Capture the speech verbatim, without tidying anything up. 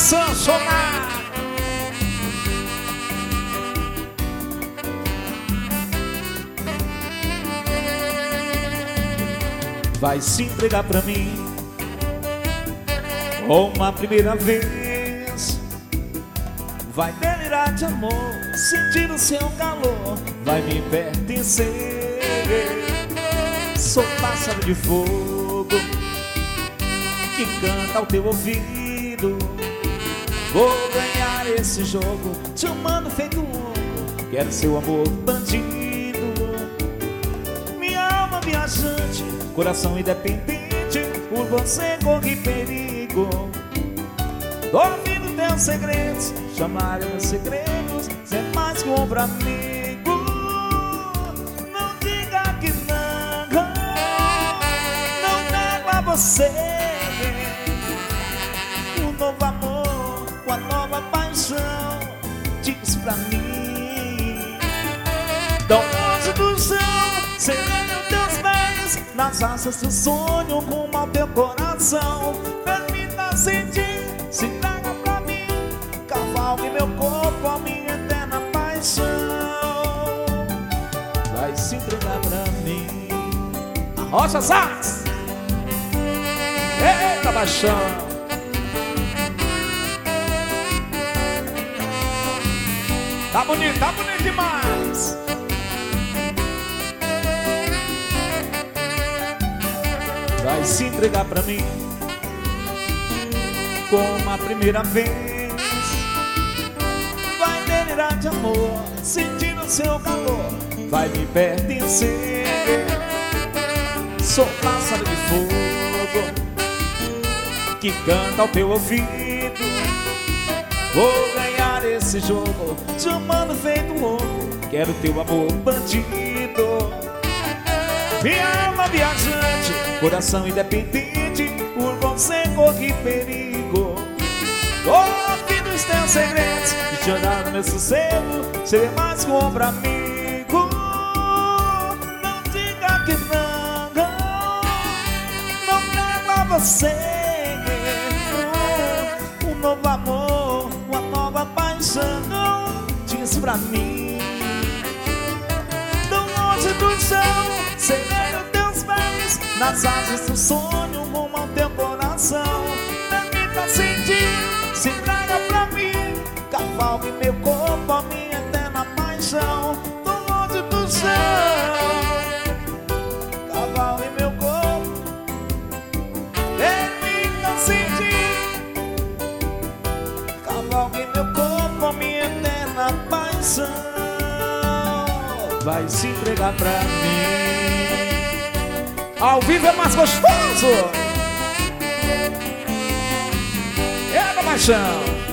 Sanchonar. Vai se entregar pra mim uma primeira vez. Vai delirar de amor, sentir o seu calor. Vai me pertencer. Sou pássaro de fogo que canta ao teu ouvido. Vou ganhar esse jogo, te amando feito louco. Quero seu amor bandido. Minha alma viajante, coração independente, por você corre perigo. Tô ouvindo teus segredos, chamar meus segredos, ser mais que um ombro amigo. Não diga que não, não nego a você. Um novo amor, uma nova paixão, diz pra mim. Tão longe do chão, serei os teus pés, nas asas do sonho, rumo ao teu coração. Permita sentir, se traga pra mim, cavalgue meu corpo, a minha eterna paixão. Vai se entregar pra mim. Arrocha Sax! Eita paixão! Tá bonito, tá bonito demais! Vai se entregar pra mim como a primeira vez. Vai delirar de amor, sentir o seu calor. Vai me pertencer. Sou pássaro de fogo que canta ao teu ouvido. Vou ganhar esse jogo, te amando feito louco. Quero teu amor bandido. Minha alma viajante, coração independente, por você corre perigo. Ouvindo os teus segredos, e te olhar no meu sossego, ser mais que um ombro amigo. Não diga que não, não nego a você. Um novo amor, uma nova paixão, diz pra mim. Tão longe do chão, serei os teus pés, nas asas do sonho, rumo ao teu coração. Permita sentir, se traga pra mim, cavalgue meu corpo, a minha eterna paixão. Tão longe do chão, cavalgue meu corpo. Permita sentir, cavalgue meu corpo, a minha eterna paixão. Vai se entregar pra mim. Ao vivo é mais gostoso. É da paixão.